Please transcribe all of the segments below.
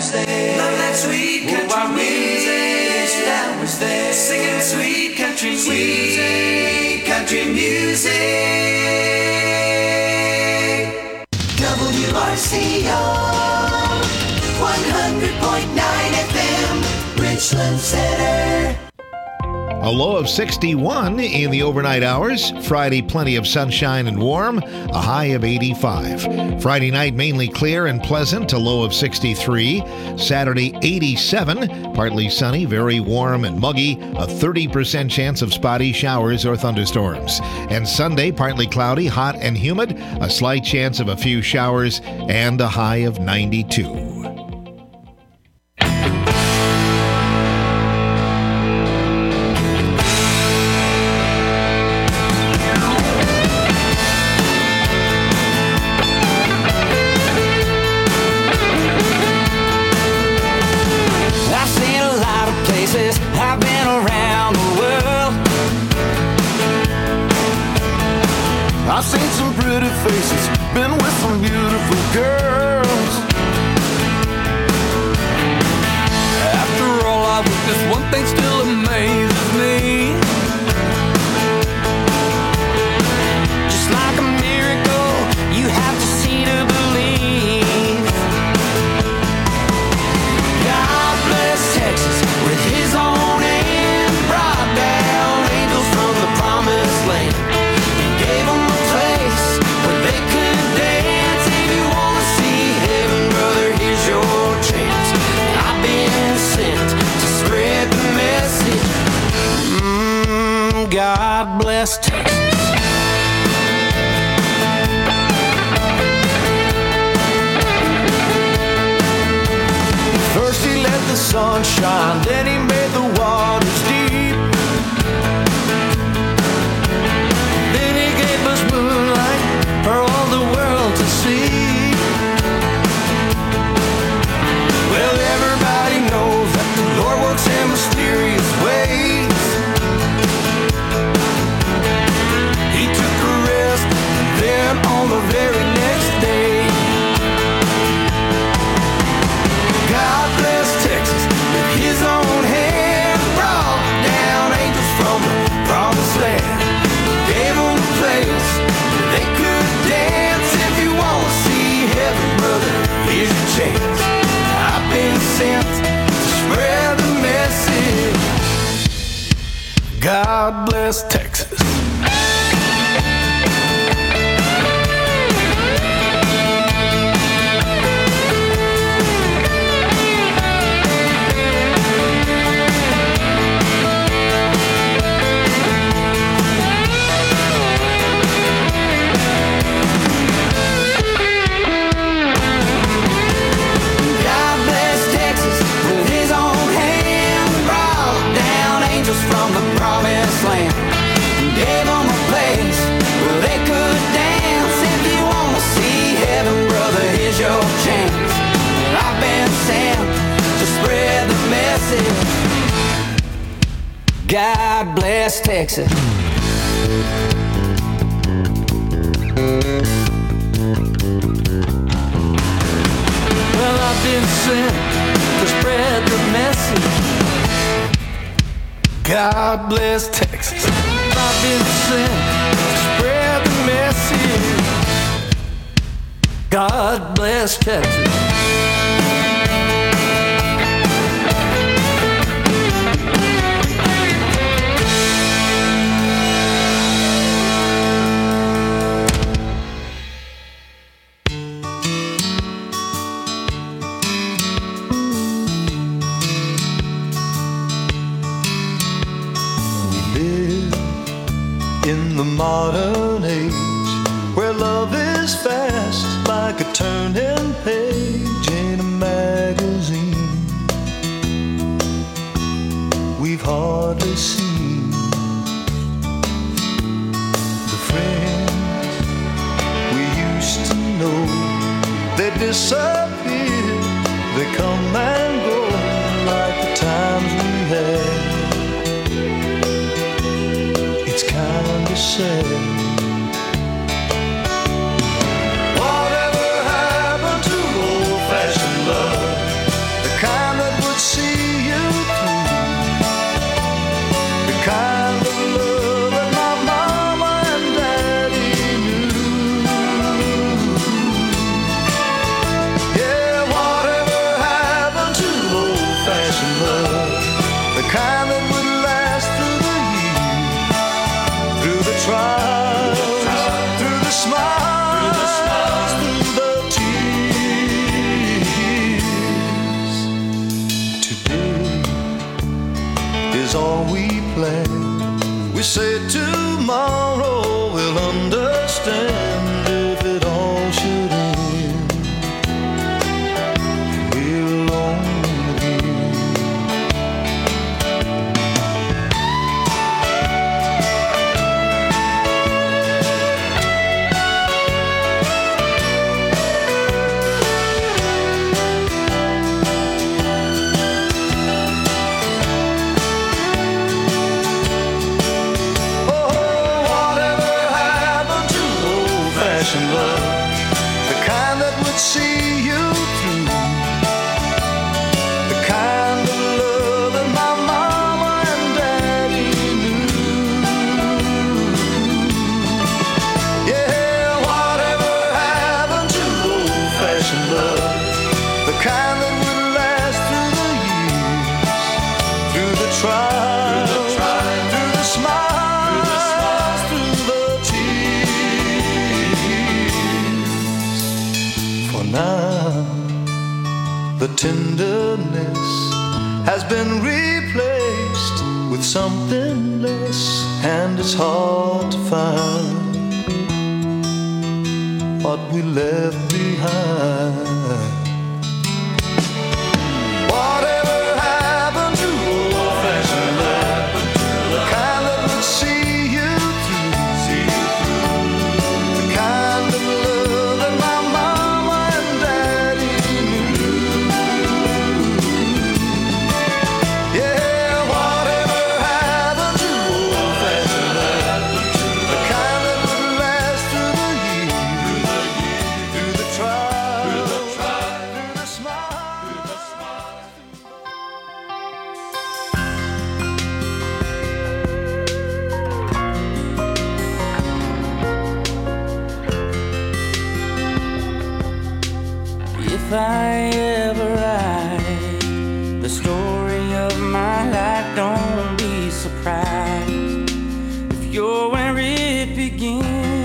was there. Love that sweet country music. Wish that I was there. Singing sweet country music. Country music. WRCO 100.9 FM, Richland Center. A low of 61 in the overnight hours. Friday, plenty of sunshine and warm. A high of 85. Friday night, mainly clear and pleasant. A low of 63. Saturday, 87. Partly sunny, very warm and muggy. A 30% chance of spotty showers or thunderstorms. And Sunday, partly cloudy, hot and humid. A slight chance of a few showers and a high of 92. I've seen some pretty faces, been with some beautiful girls. After all I've witnessed, one thing still amazes me. Just like a miracle, you have to see to believe. God bless Texas with his own hand, brought down angels from the promised land. Gave them a place where they could dance. If you want to see heaven, brother, here's your chance. I've been sent to spread the message. God bless Texas. First he let the sun shine, then he made the waters deep. Then he gave us moonlight for all the world to see. Well, everybody knows that the Lord works in mysterious ways. He took a rest, and then on the very next day, God bless Texas with his own hand, brought down angels from the promised land. Gave them a place where they could dance. If you want to see heaven, brother, here's your chance. I've been sent to spread the message. God bless Texas. From the promised land, gave them a place where they could dance. If you want to see heaven, brother, here's your chance. I've been sent to spread the message. God bless Texas. Well, I've been sent to spread the message. God bless Texas. I've been sent to spread the message. God bless Texas. In the modern age, where love is fast like a turning page in a magazine, we've hardly seen the friends we used to know. They disappear, they come and go like the times we had. It's kinda sad. Whatever happened to old-fashioned love? we planned. We say tomorrow we'll understand if it all should end. We're alone again. Love, the kind that would see you through, the kind of love that my mama and daddy knew. Yeah, whatever happened to old-fashioned love, the kind that would last through the years, through the trials, through the smiles, through the now. The tenderness has been replaced with something less, and it's hard to find what we left behind. Whatever happened to old-fashioned love, the kind that would see you through, the kind of love that my mama and daddy knew. Yeah, whatever happened to old-fashioned love, the kind that would last through the years, through the trials, through the smiles. If I ever write the story of my life, don't be surprised if you're where it begins.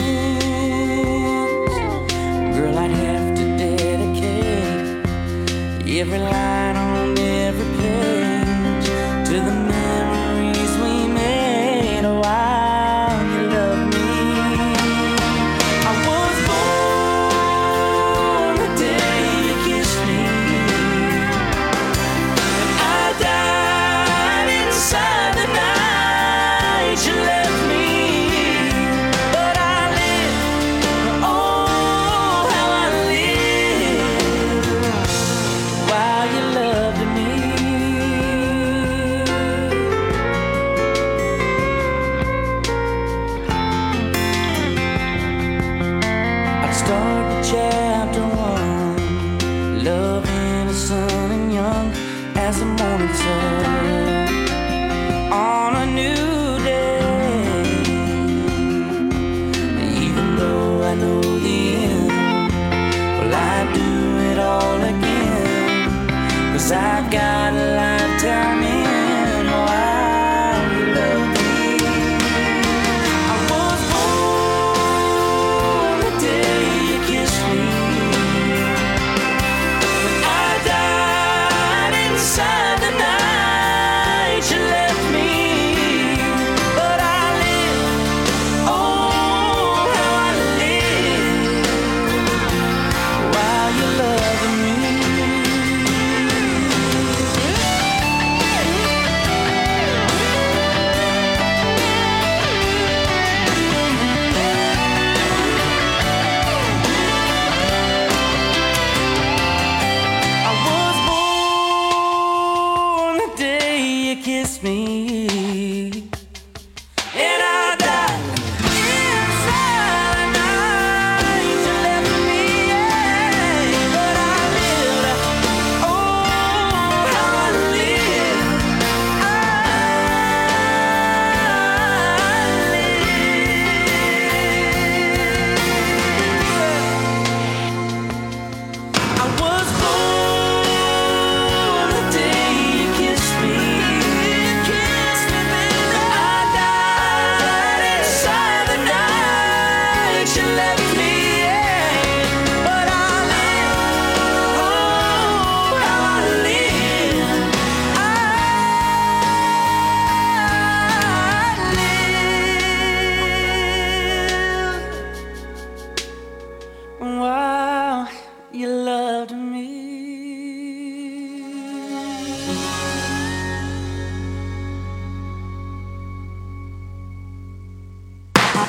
Girl, I'd have to dedicate every line on every page to the memories we made while you loved me. I was born the day you kissed me, and I died inside the night you left me. But I lived, oh how I lived while you loved me. I'd start chapter 1, love innocent and young as the morning sun on a new day. Even though I know the end, well, I'd do it all again, 'cause I've got a lifetime in while you love me. I was born the day you kissed me, but I died inside the night you left me. But I lived, oh how I lived while you loved me.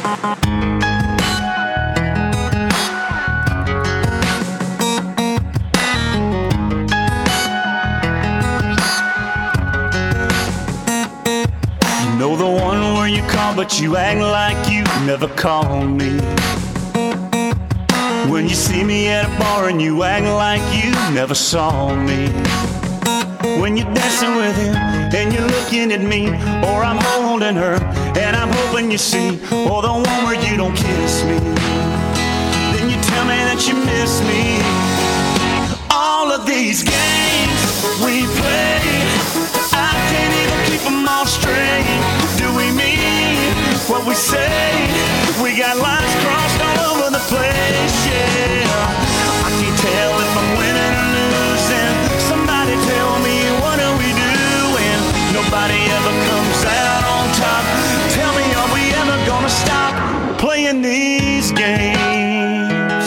know the one where you call, but you act like you never called me. When you see me at a bar and you act like you never saw me. When you're dancing with him and you're looking at me, or I'm holding her and I'm hoping you see, or the one where you don't kiss me, then you tell me that you miss me. All of these games we play, I can't even keep them all straight. Do we mean what we say? We got lines crossed all over the place, yeah. I can't tell if I'm winning or losing. Somebody tell me, what are we doing? Nobody ever comes out on top. Tell me, are we ever gonna stop playing these games?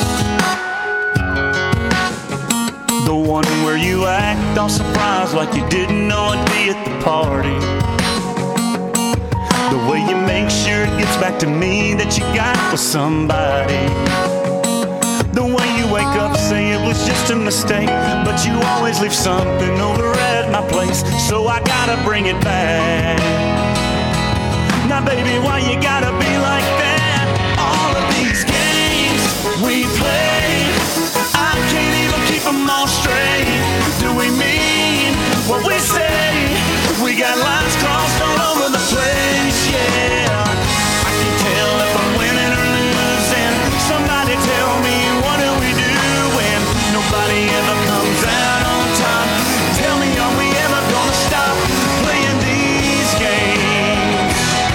The one where you act all surprised like you didn't know I'd be at the party. The way you make sure it gets back to me that you got with somebody. The way you wake up, say it was just a mistake, but you always leave something over at my place, so I gotta bring it back. Now baby, why you gotta be like that? All of these games we play, I can't even keep them all straight. Do we mean what we say? We got lines crossed all over the place, yeah. I can tell if I'm winning or losing. Somebody tell me, what are we doing? Nobody ever comes out on top. Tell me, are we ever gonna stop playing these games?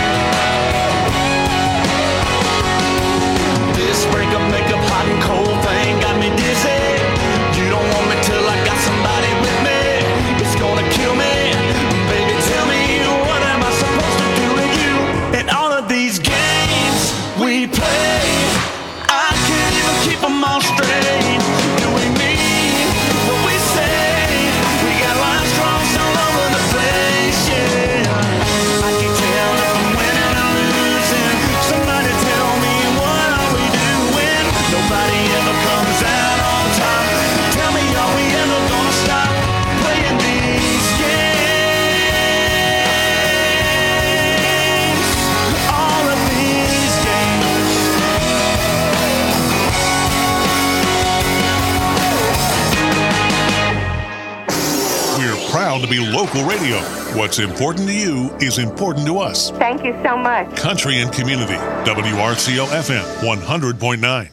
This breakup, makeup, hot and cold thing got me dizzy. You don't want me till I got somebody with me. It's gonna kill me. Baby, tell me, what am I supposed to do with you? And all of these games we play, I can't even keep them all straight. Do we mean what we say? We got lines crossed all over the place, yeah. I can tell if I'm winning or losing. Somebody tell me, what are we doing? Nobody ever comes out on top. Tell me, are we ever gonna stop playing these games? All of these games. We're proud to be local radio. What's important to you is important to us. Thank you so much. Country and Community, WRCO FM 100.9.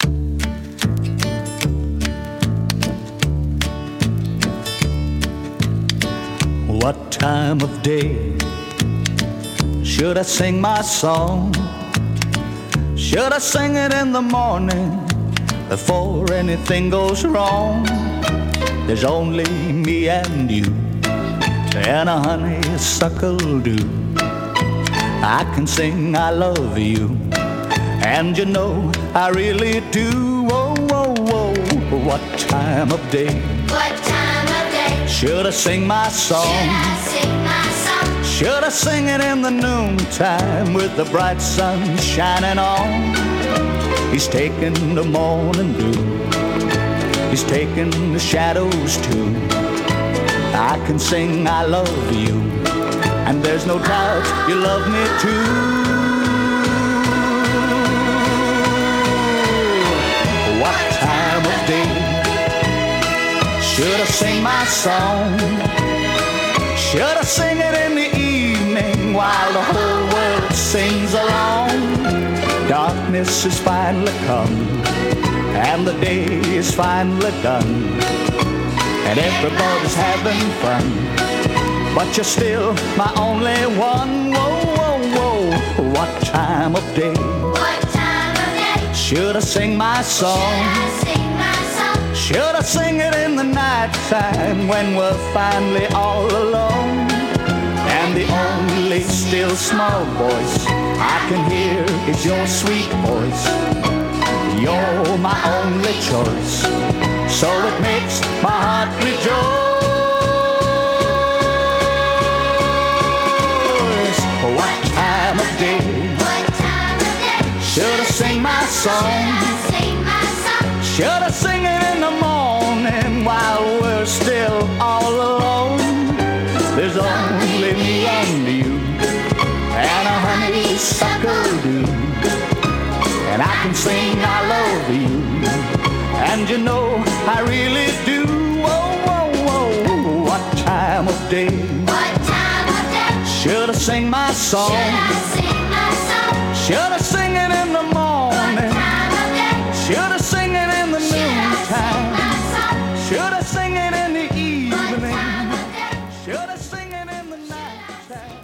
What time of day should I sing my song? Should I sing it in the morning before anything goes wrong? There's only me and you and a honeysuckle dew. I can sing I love you, and you know I really do. Oh, oh, oh, what time of day? What time of day Should I sing my song? should I sing my song? Should I sing it in the noontime with the bright sun shining on? He's taking the morning dew, he's taking the shadows too. I can sing I love you, and there's no doubt you love me too. What time of day should I sing my song? Should I sing it in the evening while the whole world sings along? Darkness has finally come, and the day is finally done, and everybody's having fun, but you're still my only one. Whoa, whoa, whoa, what time of day What time of day should I sing my song? should I sing my song? Should I sing it in the nighttime when we're finally all alone, and the only still small voice I can hear is your sweet voice? You're my only choice, so it makes my heart rejoice. What time of day What time of day all alone. There's only me and you, and a honeysuckle do. And I can sing I love you, and you know I really do. Whoa, whoa, whoa, what time of day? What time of day? Should I sing my song? Should I sing my song? Should I sing it in the morning? What time of day? Should I sing it in the Should I sing noontime? my song? Should I sing it in the What evening? time of day? Should I sing it in the nighttime?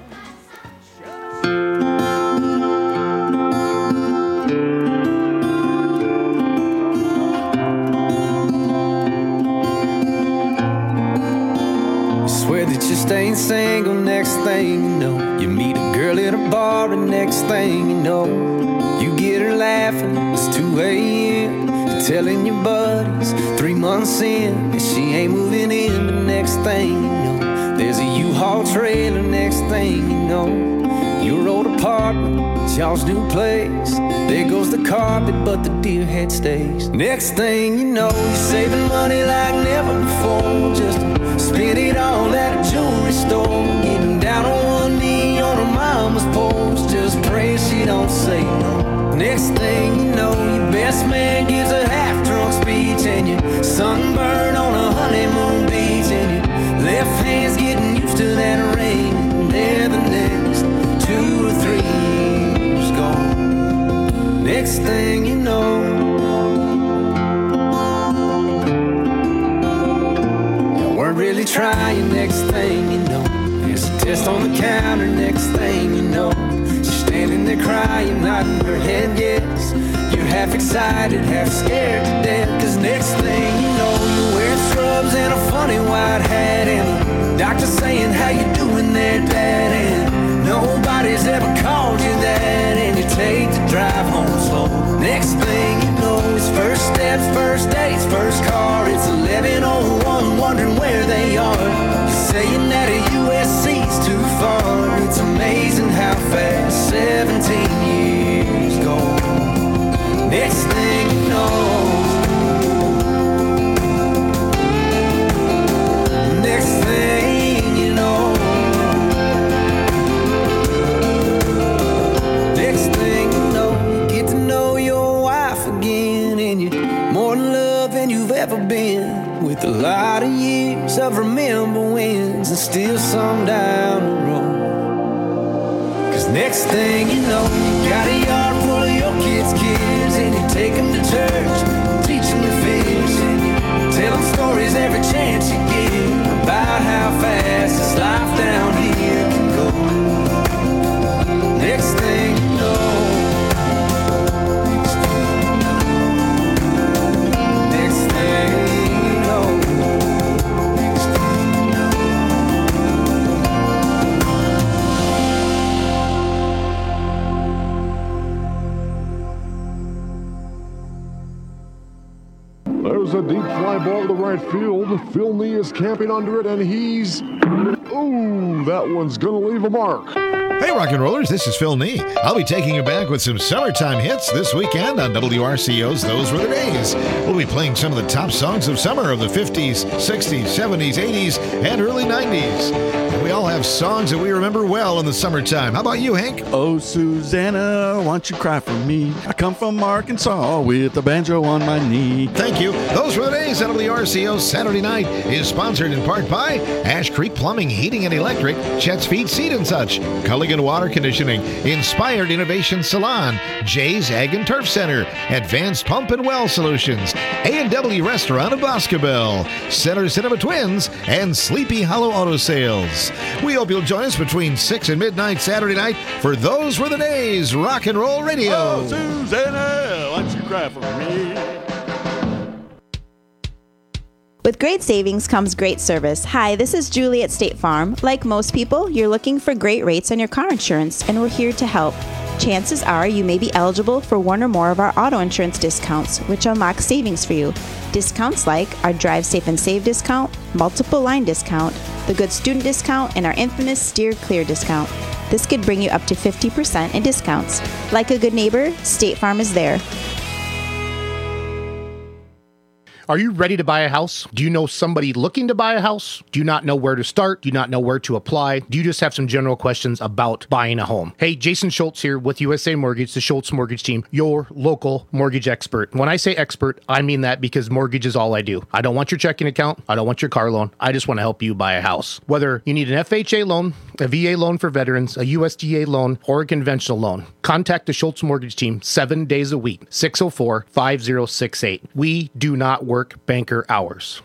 Swear that you staying single, next thing you know, you meet a girl at a bar, and next thing you know, you get her laughing. It's 2 a.m. You're telling your buddies 3 months in that she ain't moving in. The next thing you know, there's a U-Haul trailer. Next thing you know, your old apartment, it's y'all's new place. There goes the carpet, but the deer head stays. Next thing you know, you're saving money like never before, just to spend it all at a jewelry store. Getting down on one knee on her mama's porch, just pray she don't say no. Next thing you know, your best man gives a half-drunk speech, and you're sunburned on a honeymoon beach, and your left hand's getting used to that ring. And there the next 2 or 3 years gone. Next thing you know, you weren't really trying. Next thing you know, there's a test on the counter. Next thing you know, she's standing there crying, nodding her head yes. You're half excited, half scared to death, 'cause next thing you know, you're wearing scrubs and a funny white hat, and the doctor saying, how you doing there, Dad? And nobody's ever called you that, and you take the drive home slow. Next thing you know, it's first steps, first dates, first car. It's 11:01, wondering where they are. You're saying that a USC's too far. It's amazing how fast 17 years go. Next thing you know, next thing you know, next thing you know, you get to know your wife again, and you're more in love than you've ever been, with a lot of years of remember wins and still some down the road. 'Cause next thing you know, you got a yard full of your kids' kids, and you take them to church, teach them to fish, and you tell them stories every chance you get about how fast this life down here can go. Next thing you know, next thing you know, there's a deep fly ball to right field. Phil Nee is camping under it, and he's... Ooh, that one's going to leave a mark. Hey, rock and rollers, this is Phil Nee. I'll be taking you back with some summertime hits this weekend on WRCO's Those Were the Days. We'll be playing some of the top songs of summer of the 50s, 60s, 70s, 80s, and early 90s. And we all have songs that we remember well in the summertime. How about you, Hank? Oh, Susanna, why don't you cry for me? I come from Arkansas with a banjo on my knee. Thank you. Those Were the Days on WRCO's Saturday Night is sponsored in part by Ash Creek Plumbing, Heating and Electric, Chet's Feet, Seed and Such, Culligan Water Conditioning, Inspired Innovation Salon, Jay's Ag and Turf Center, Advanced Pump and Well Solutions, A&W Restaurant of Boscobel, Center Cinema Twins, and Sleepy Hollow Auto Sales. We hope you'll join us between 6 and midnight Saturday night for Those Were the Days Rock and Roll Radio. Oh, Susanna, why don't you cry for me? With great savings comes great service. Hi, this is Julie at State Farm. Like most people, you're looking for great rates on your car insurance, and we're here to help. Chances are you may be eligible for one or more of our auto insurance discounts, which unlock savings for you. Discounts like our Drive Safe and Save discount, multiple line discount, the Good Student discount, and our infamous Steer Clear discount. This could bring you up to 50% in discounts. Like a good neighbor, State Farm is there. Are you ready to buy a house? Do you know somebody looking to buy a house? Do you not know where to start? Do you not know where to apply? Do you just have some general questions about buying a home? Hey, Jason Schultz here with USA Mortgage, the Schultz Mortgage Team, your local mortgage expert. When I say expert, I mean that because mortgage is all I do. I don't want your checking account. I don't want your car loan. I just want to help you buy a house. Whether you need an FHA loan, a VA loan for veterans, a USDA loan, or a conventional loan, contact the Schultz Mortgage Team 7 days a week, 604-5068. We do not work banker hours.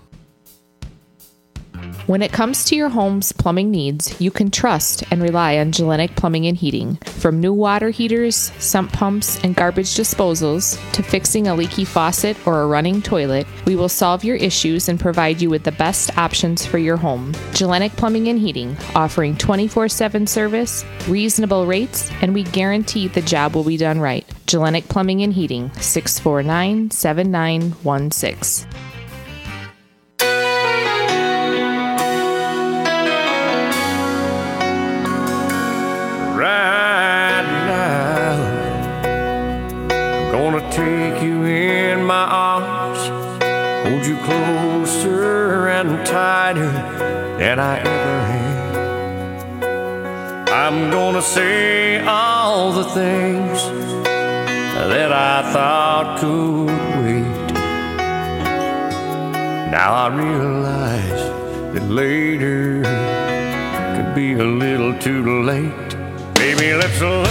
When it comes to your home's plumbing needs, you can trust and rely on Gellenic Plumbing and Heating. From new water heaters, sump pumps, and garbage disposals, to fixing a leaky faucet or a running toilet, we will solve your issues and provide you with the best options for your home. Gellenic Plumbing and Heating, offering 24/7 service, reasonable rates, and we guarantee the job will be done right. Gellenic Plumbing and Heating, 649-7916. Right now, I'm gonna take you in my arms, hold you closer and tighter than I ever have. I'm gonna say all the things that I thought could wait. Now I realize that later could be a little too late. Baby, let's love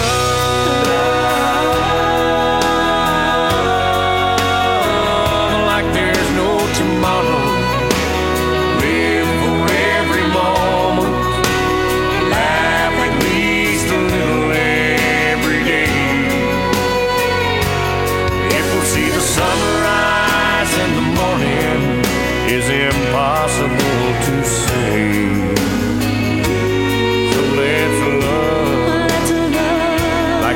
like there's no tomorrow. Live for every moment. Laugh at least a little every day. If we'll see the sunrise in the morning is impossible to say. So let's love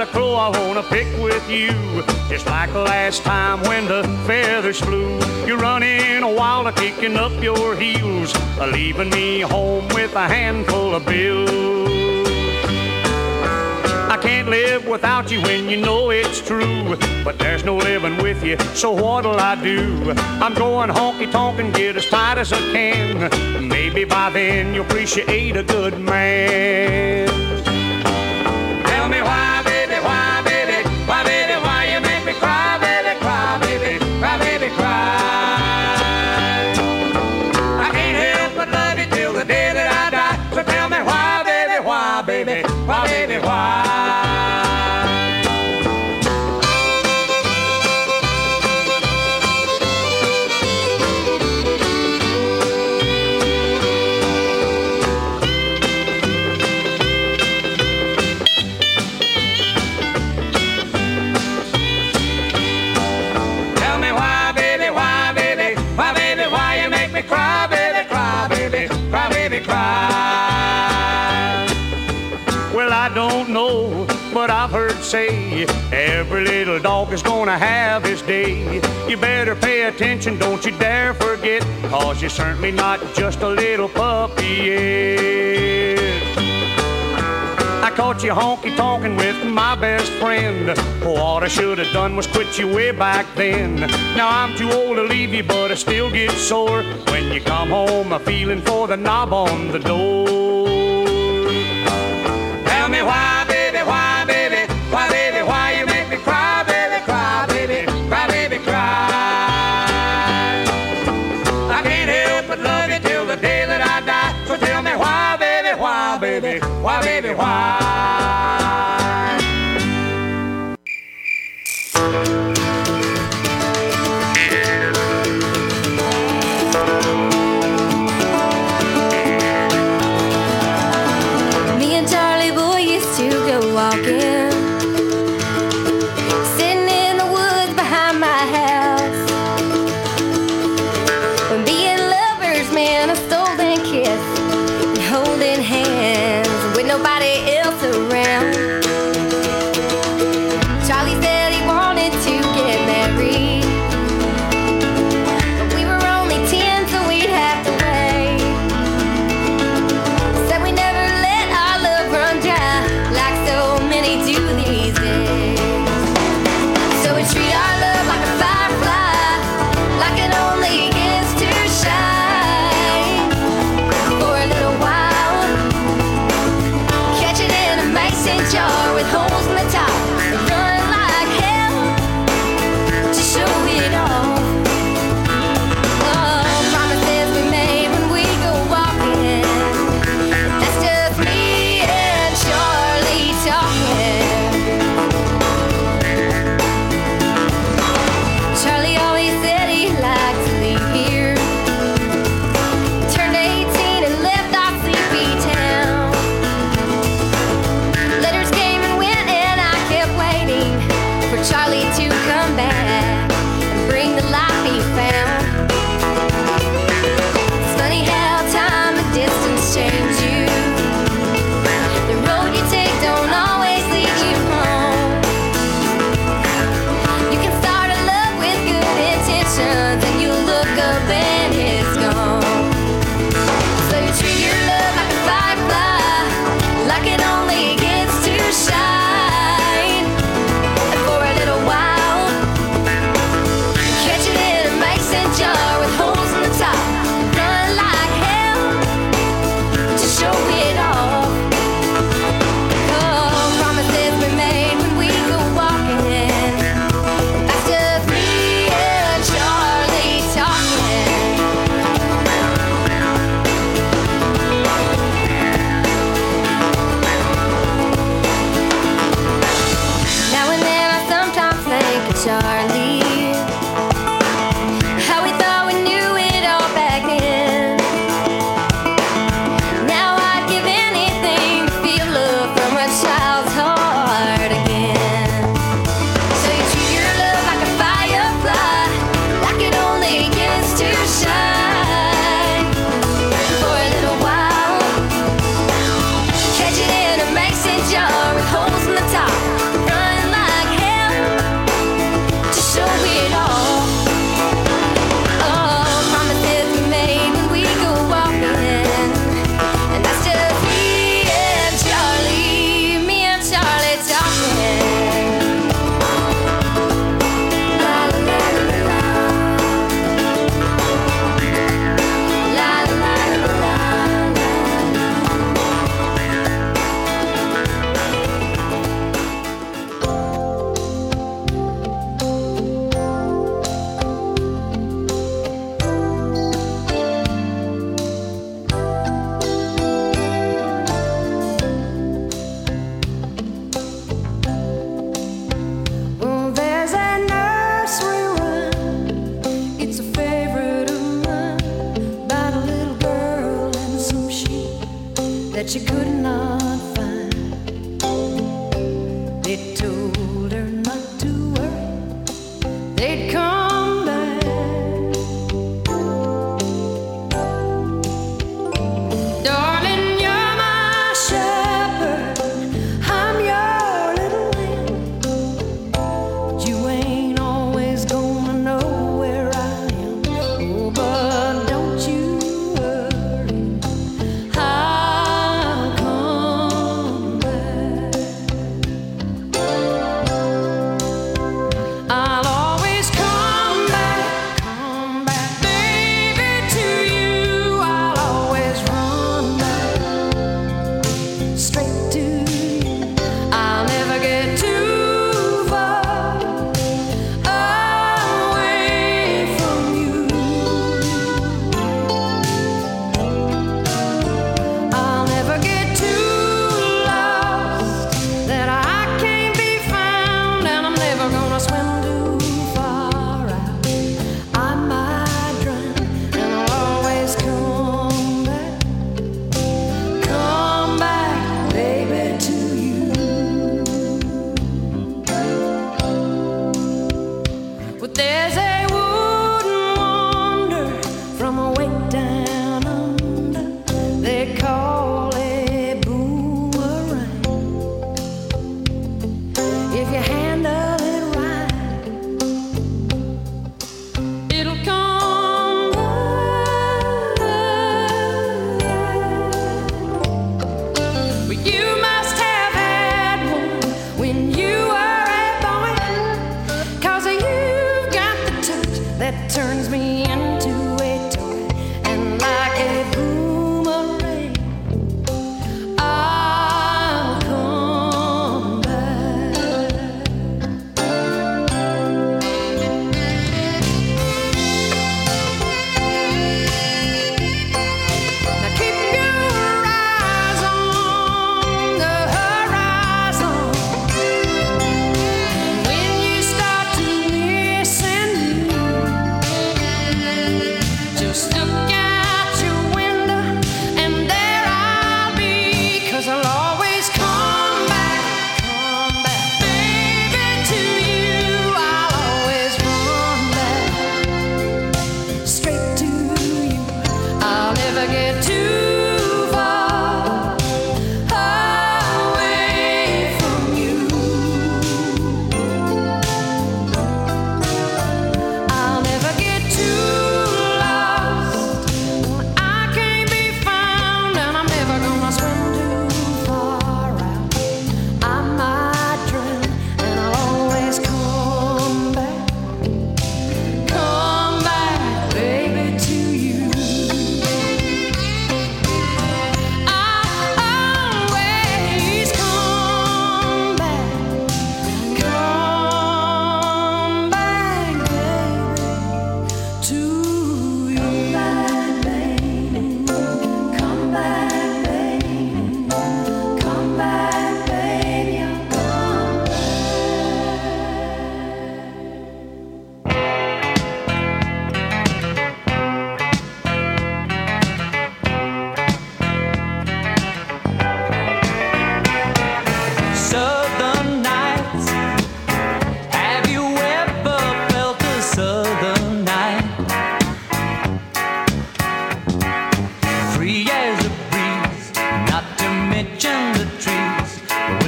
a crow I wanna pick with you. Just like last time when the feathers flew. You're running wild, kicking up your heels, leaving me home with a handful of bills. I can't live without you when you know it's true, but there's no living with you, so what'll I do? I'm going honky-tonk and get as tight as I can. Maybe by then you'll appreciate a good man. Tell me why, baby, why, baby, why, baby, why you make me cry, baby, cry, baby, cry, baby, cry. I can't help but love you till the day that I die. So tell me why, baby, why, baby, why, baby, why. Cry, baby, cry, baby, cry, baby, cry. Well, I don't know, but I've heard say every little dog is gonna have his day. You better pay attention, don't you dare forget, 'cause you're certainly not just a little puppy yet. I caught you honky-tonkin' with my best friend. What I should have done was quit you way back then. Now I'm too old to leave you, but I still get sore when you come home, I'm feeling for the knob on the door. Tell me why, baby, why, baby, why, baby, why you make me cry, baby, cry, baby, cry, baby, cry. I can't help but love you till the day that I die. So tell me why, baby, why, baby, why, baby, why. Me and Charlie boy used to go walking, sitting in the woods behind my house, being lovers, man, a stolen kiss, and holding hands with nobody else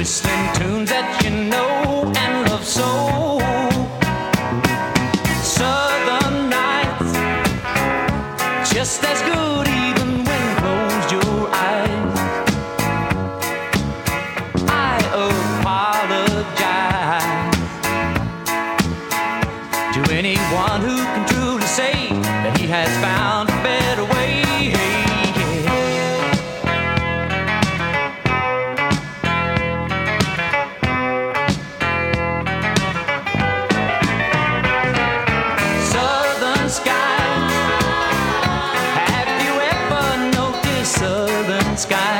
whistling tunes that you know and love so. Southern nights, just as good even when closed your eyes. I apologize to anyone who can truly say that he has found a better way. Southern sky, have you ever noticed southern sky?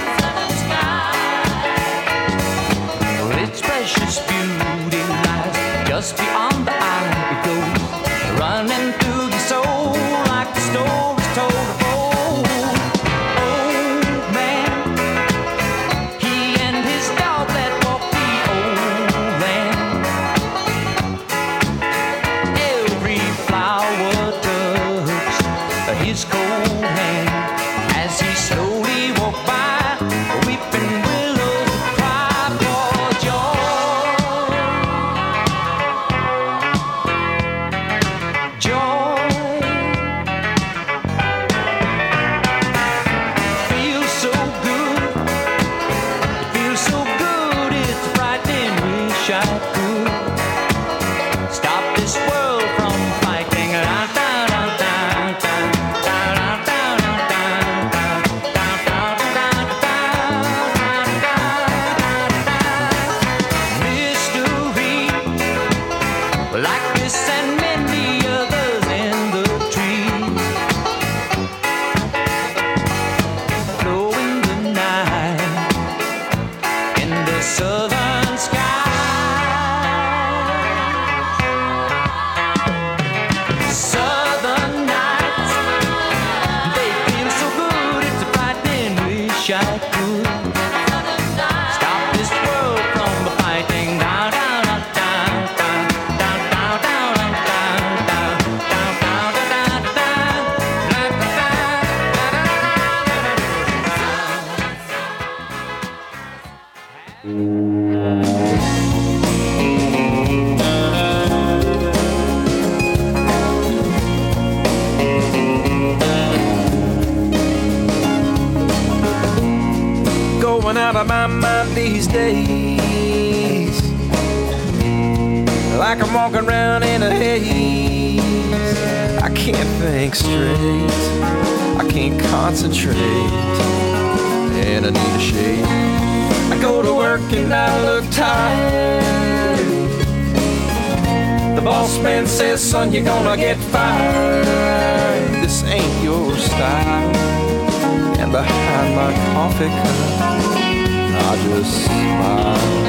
Well, its precious beauty lies just beyond the eye. It goes running through your soul like the stories told of old. Old man, he and his dog that walked the old land. Every flower touched his cold hand as he slowly walked by. Weeping willows cry for joy. Joy feels so good. It feels so good. It's frightening. Wish I could stop this world from fighting. Mystery, like this and many others in the trees, flow in the night in the southern sky. Southern nights, they feel so good. It's a frightening. Wish I could stop this world from the fighting. Down, down, down, down, down, down, down, down, down, down, down, Going out of my mind these days, like I'm walking around in a haze. I can't think straight, I can't concentrate, and I need a shade. I go to work and I look tired. The boss man says, son, you're gonna get fired. This ain't your style. And behind my coffee cup, I just smile.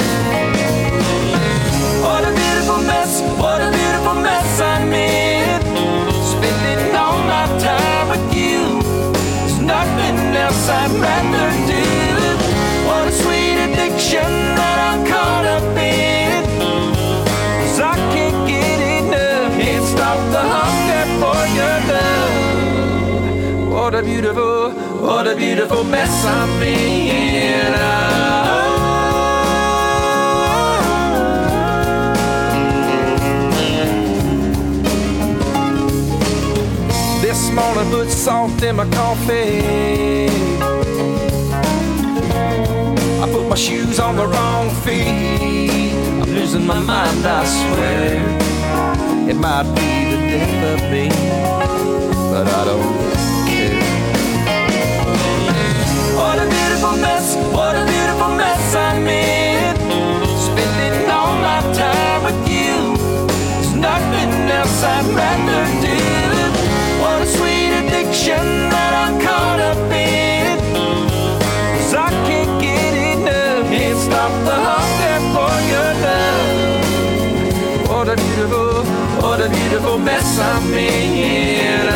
What a beautiful mess, what a beautiful mess I'm in. Spending all my time with you, there's nothing else I'd rather do. What a sweet addiction that I'm caught up in, 'cause I can't get enough, can't stop the hunger for your love. What a beautiful mess I'm in. This morning put salt in my coffee. I put my shoes on the wrong feet. I'm losing my mind, I swear. It might be the death of me, but I don't care. What a beautiful mess, what a beautiful mess I'm in. Spending all my time with you, there's nothing else I'd rather do. What a sweet addiction that I'm caught up in, 'cause I can't get enough, can't stop the hunger for your love. What a beautiful mess I'm in.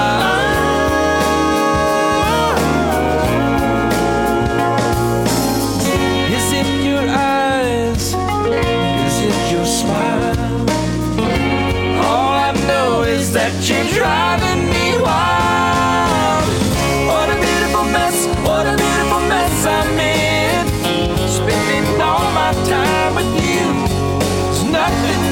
Is it your eyes? Is it your smile? All I know is that you're driving me wild. What a beautiful mess I'm in. Spending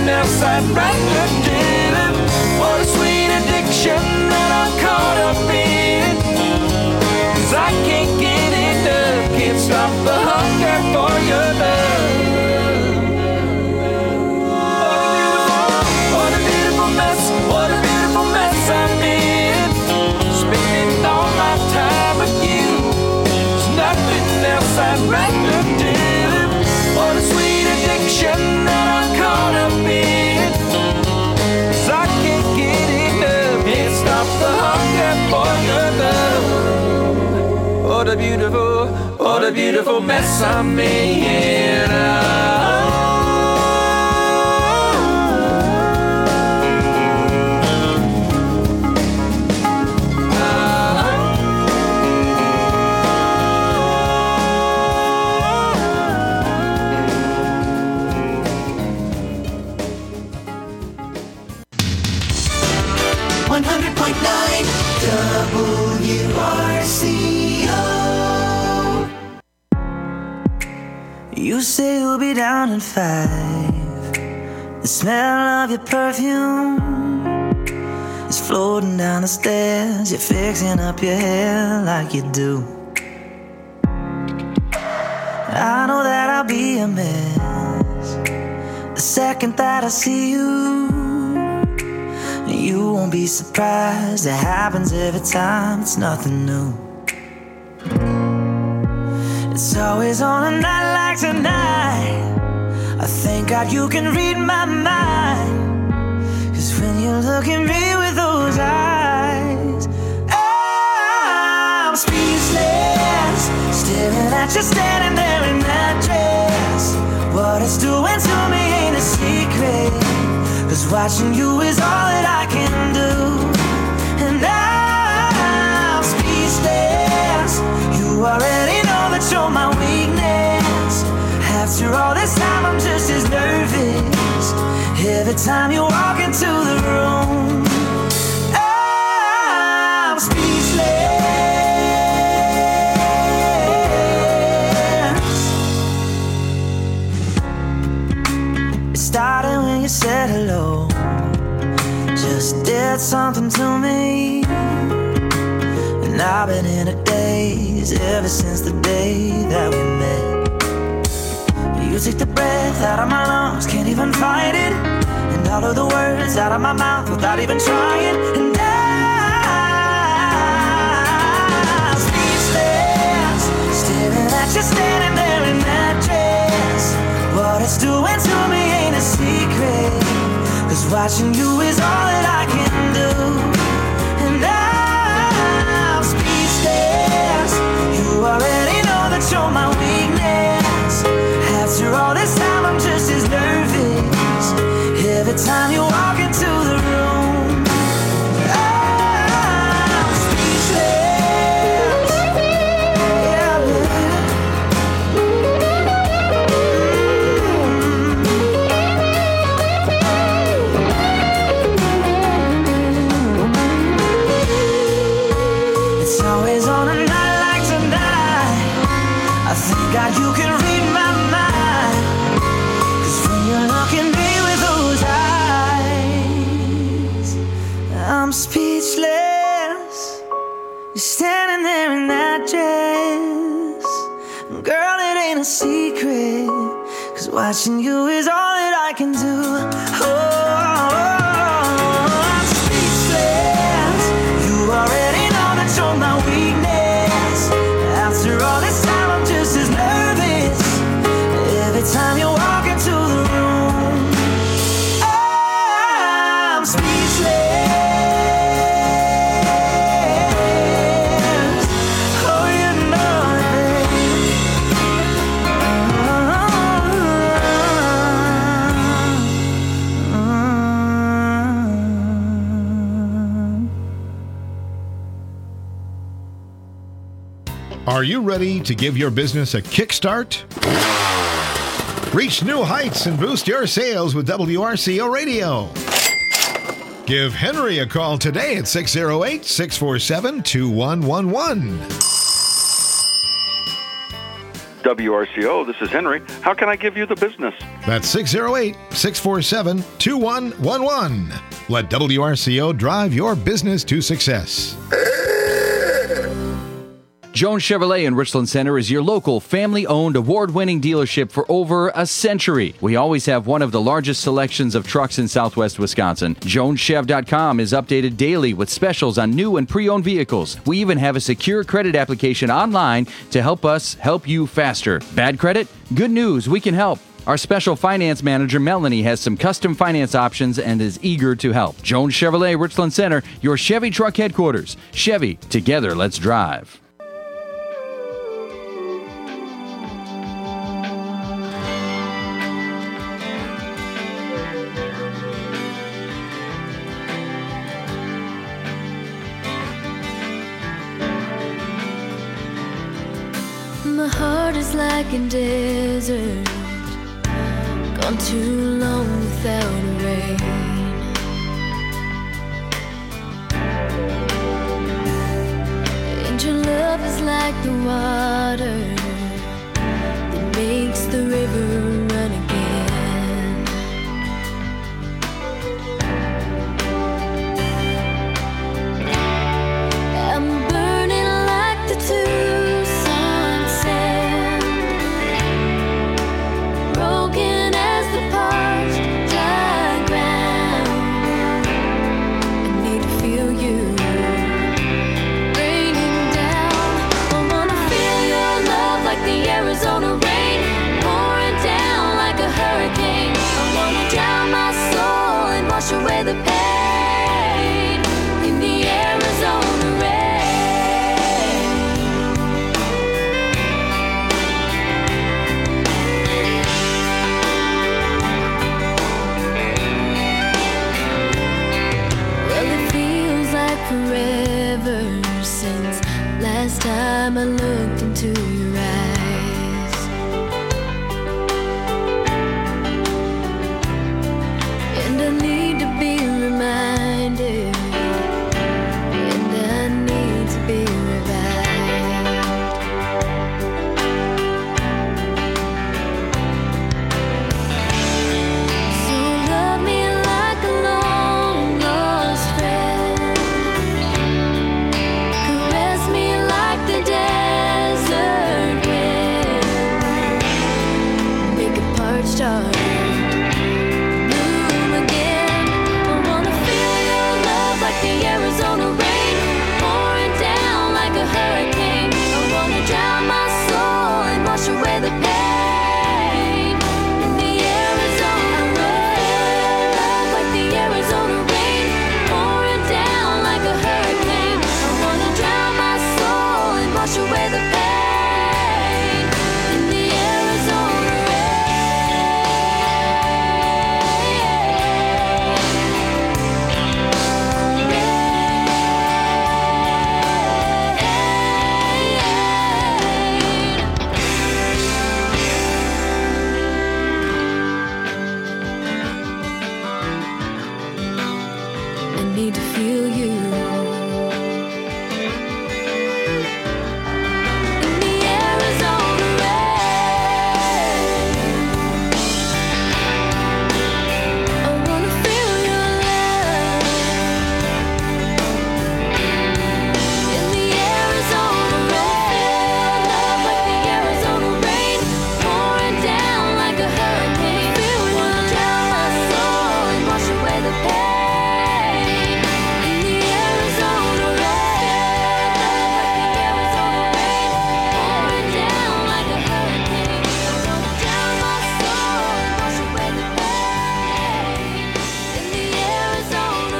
else I'd rather do. What a sweet addiction that I'm caught up in. 'Cause I can't get enough, can't stop the hunger for your love. What a beautiful mess, what a beautiful mess I'm in. Spending all my time with you, there's nothing else I'd rather do. What a sweet addiction that I'm caught up in. 'Cause I can't get enough, can't stop the hunger for your love. What a beautiful mess I'm in. WRCO. You say you'll be down in 5. The smell of your perfume is floating down the stairs. You're fixing up your hair like you do. I know that I'll be a mess the second that I see you. You won't be surprised, it happens every time, it's nothing new. It's always on a night like tonight. I thank God you can read my mind. 'Cause when you look at me with those eyes, I'm speechless, staring at you standing there in that dress. What it's doing to me ain't a secret, 'cause watching you is all that I can do. And I'm speechless. You already know that you're my weakness. After all this time I'm just as nervous every time you walk into the room. I'm speechless. It started when you said hello, just did something to me. And I've been in a daze ever since the day that we met. You take the breath out of my lungs, can't even fight it. And all of the words out of my mouth without even trying. And I'm speechless, staring at you standing there in that dress. What it's doing to me ain't a secret, 'cause watching you is all that I can do. And I'm speechless. You already know that you're my weakness. After all this time I'm just as nervous every time you walk into the room. I'm speechless. Yeah, it's always on a night like tonight. I thank God you can read my mind. 'Cause when you look at me with those eyes, I'm speechless. You're standing there in that dress. Girl, it ain't a secret, 'cause watching you is all that I can do. I'm speechless. You already know that you're my weakness. After all this time I'm just as nervous every time you walk into the room. I'm speechless. Oh, you know it, babe. Are you ready to give your business a kickstart? Reach new heights and boost your sales with WRCO Radio. Give Henry a call today at 608-647-2111. WRCO. This is Henry. How can I give you the business? That's 608-647-2111. Let WRCO drive your business to success. Jones Chevrolet in Richland Center is your local family-owned, award-winning dealership for over a century. We always have one of the largest selections of trucks in southwest Wisconsin. JonesChev.com is updated daily with specials on new and pre-owned vehicles. We even have a secure credit application online to help us help you faster. Bad credit? Good news, we can help. Our special finance manager, Melanie, has some custom finance options and is eager to help. Jones Chevrolet, Richland Center, your Chevy truck headquarters. Chevy, together, let's drive. My heart is like a desert, gone too long without a rain. And your love is like the water that makes the river run again. I'm burning like the Tucson sand, broken as the parched dry ground. I need to feel you raining down. I wanna feel your love like the Arizona rain, pouring down like a hurricane. I wanna drown my soul and wash away the pain in the Arizona rain. Well, it feels like forever since last time I looked into your eyes. And I need to be reminded, and I need to be revived. So love me like a long lost friend, caress me like the desert wind, make a parched heart bloom again. I wanna feel your love like the Arizona rain, pouring down like a hurricane. I wanna drown my soul and wash away the pain in the Arizona rain. Love like the Arizona rain, pouring down like a hurricane. I wanna drown my soul and wash away the pain in the Arizona I need to feel you in the Arizona rain. I wanna feel your love in the Arizona rain. Love like the Arizona rain, pouring down like a hurricane. Feel wanna drown my soul and wash away the pain. In the Arizona rain, pouring down like a hurricane. I wanna drown my soul and wash away the pain. In the Arizona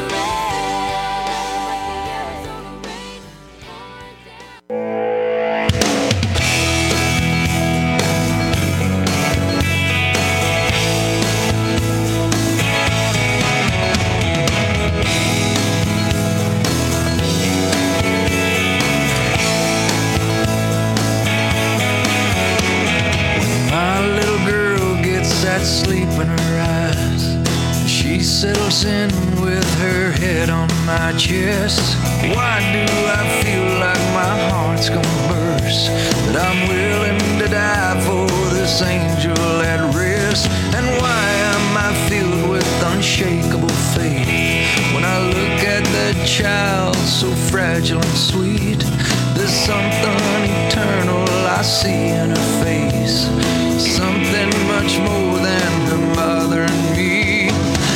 My little girl gets that sleep in her eyes. She settles in with her head on my chest. Why do I feel like my heart's gonna burst curse, that I'm willing to die for this angel at rest. And why am I filled with unshakable faith when I look at that child so fragile and sweet? There's something eternal I see in her face, something much more than her mother and me.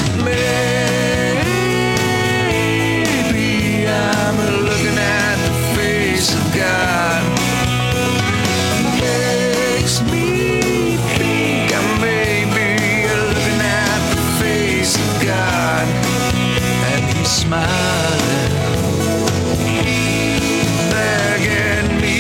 Maybe I'm looking at the face of God. Makes me think I may be looking at the face of God, and He's smiling back at me.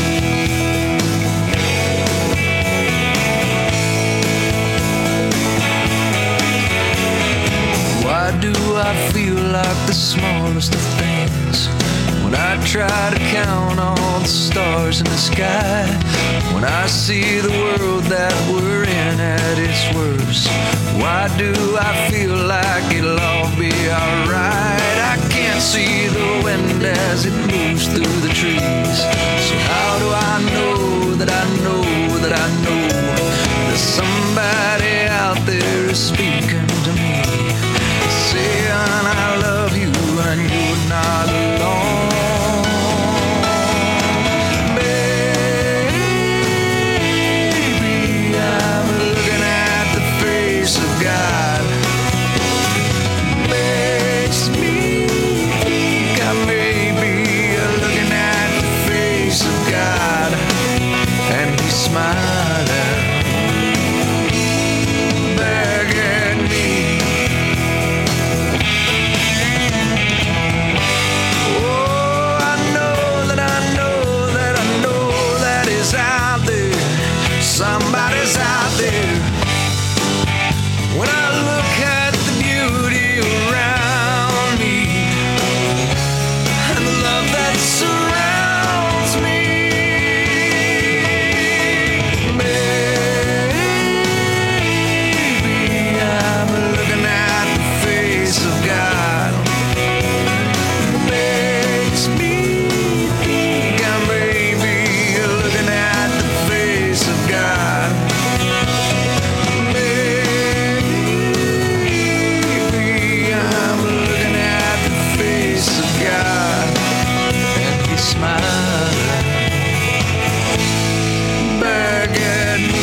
Why do I feel like the smallest of things when I try to count all the stars in the sky? When I see the world that we're in at its worst, why do I feel like it'll all be alright? I can't see the wind as it moves through the trees, so how do I know that I know that I know there's somebody out there speaking to me, saying I love you and you're not alone. Baby, I'm looking at the face of God. Makes me think I may be looking at the face of God, and He's smiling back at me. Somebody's out there. When I look at the beauty around me and the love that surrounds me, maybe I'm looking at the face of God. Makes me think I may be looking at the face of God. Maybe I'm looking at the face of God, and He's smiling back at me.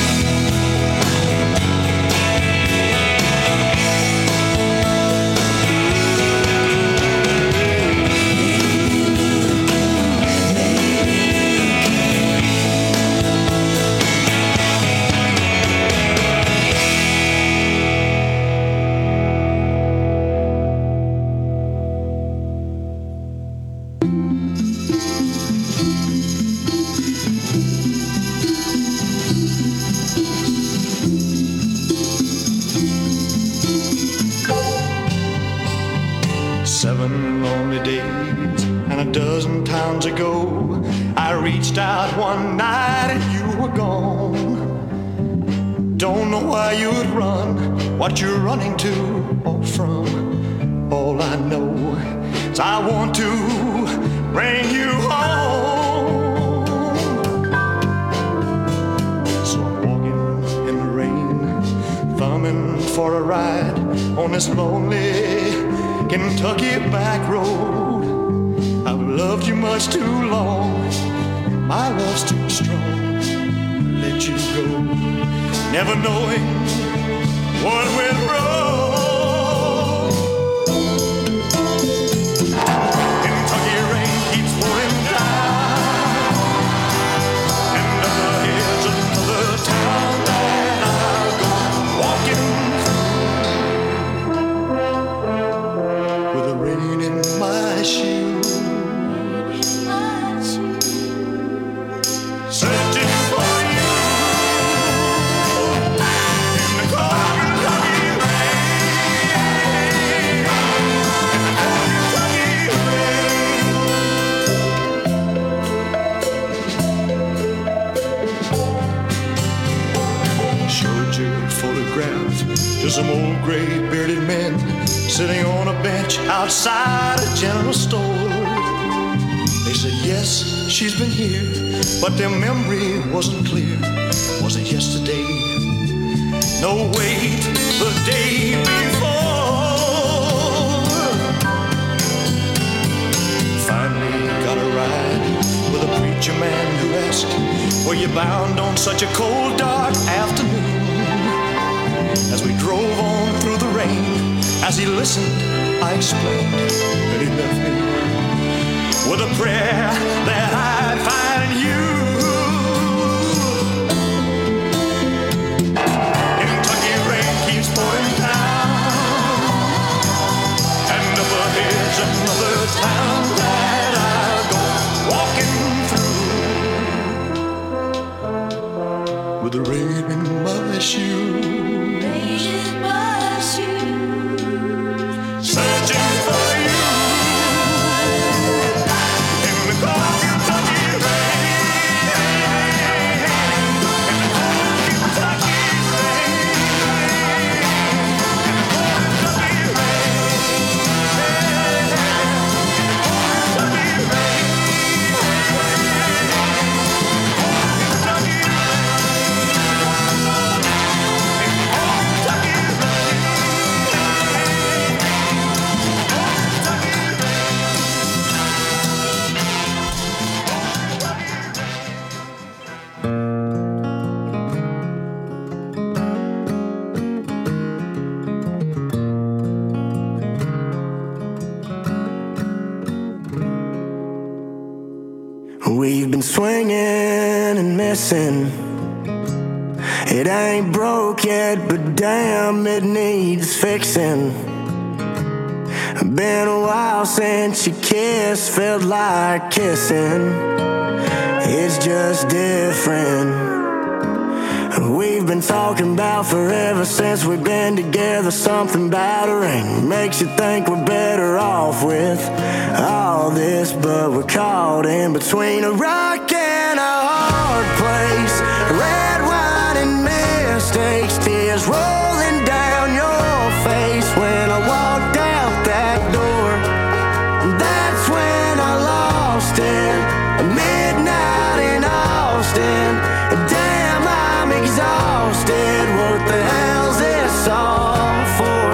Seven lonely days and a dozen times ago, I reached out one night and you were gone. Don't know why you'd run, what you're running to or from. All I know is I want to bring you home. So I'm walking in the rain, thumbing for a ride on this lonely Kentucky back road. I've loved you much too long, my love's too strong to let you go, never knowing what went wrong. Kentucky rain keeps pouring down, and at the edge of another town that I'll go walking with the rain in my shoes, searching for you in the cold Kentucky rain, in the cold Kentucky rain. Showed you a photograph to some old gray bearded men sitting on a bench outside a general store. They said, yes, she's been here, but their memory wasn't clear. Was it yesterday? No, wait, the day before. Finally got a ride with a preacher man who asked, were you bound on such a cold, dark afternoon? As we drove on through the rain, as he listened, I explained, and he left me with a prayer that I'd find you. Kentucky rain keeps pouring down, and up ahead's another town that I'll go walking through with the rain in my shoes. Searching for you in the cold Kentucky rain, in the cold Kentucky rain, in the cold Kentucky rain, We've been swinging and missing. It ain't broke yet, but damn, it needs fixing. Been a while since you kissed, felt like kissing. It's just different. We've been talking about forever since we've been together. Something about a ring makes you think we're better off with all this, but we're caught in between a rock and a hard place. Red wine and mistakes, tears rolling down your face. When I walked out that door, that's when I lost it. Midnight in Austin. Damn, I'm exhausted. What the hell's this all for?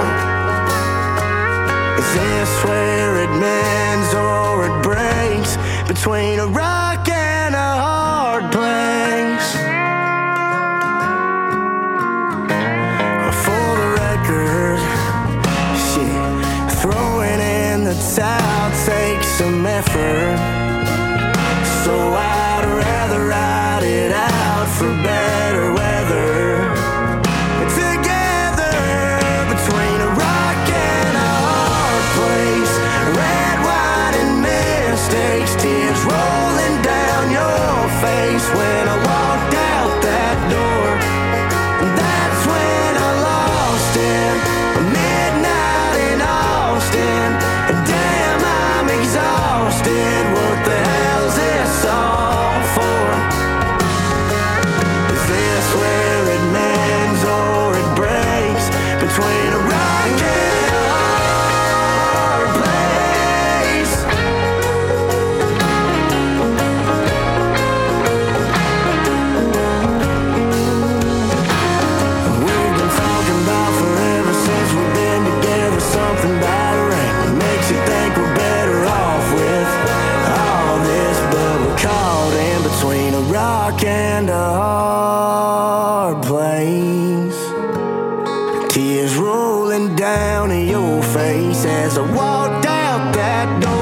Is this where it mends or it breaks? Between a rock and a hard place. For the record, shit, throwing in the towel takes some effort. So I'd rather ride it out for better weather. Together between a rock and a hard place. Red wine and mistakes, tears rolling down your face. When I walked out that door, that's when I lost it. Midnight in Austin. Damn, I'm exhausted. What the hell's this all for? Is this where it mends or it breaks? Between a rock and a hard place. We've been talking about forever since we've been together. Something about a ring makes you think we're better off with all this, but we're caught in between a rock and a hard place. Tears rolling down your face as I walked out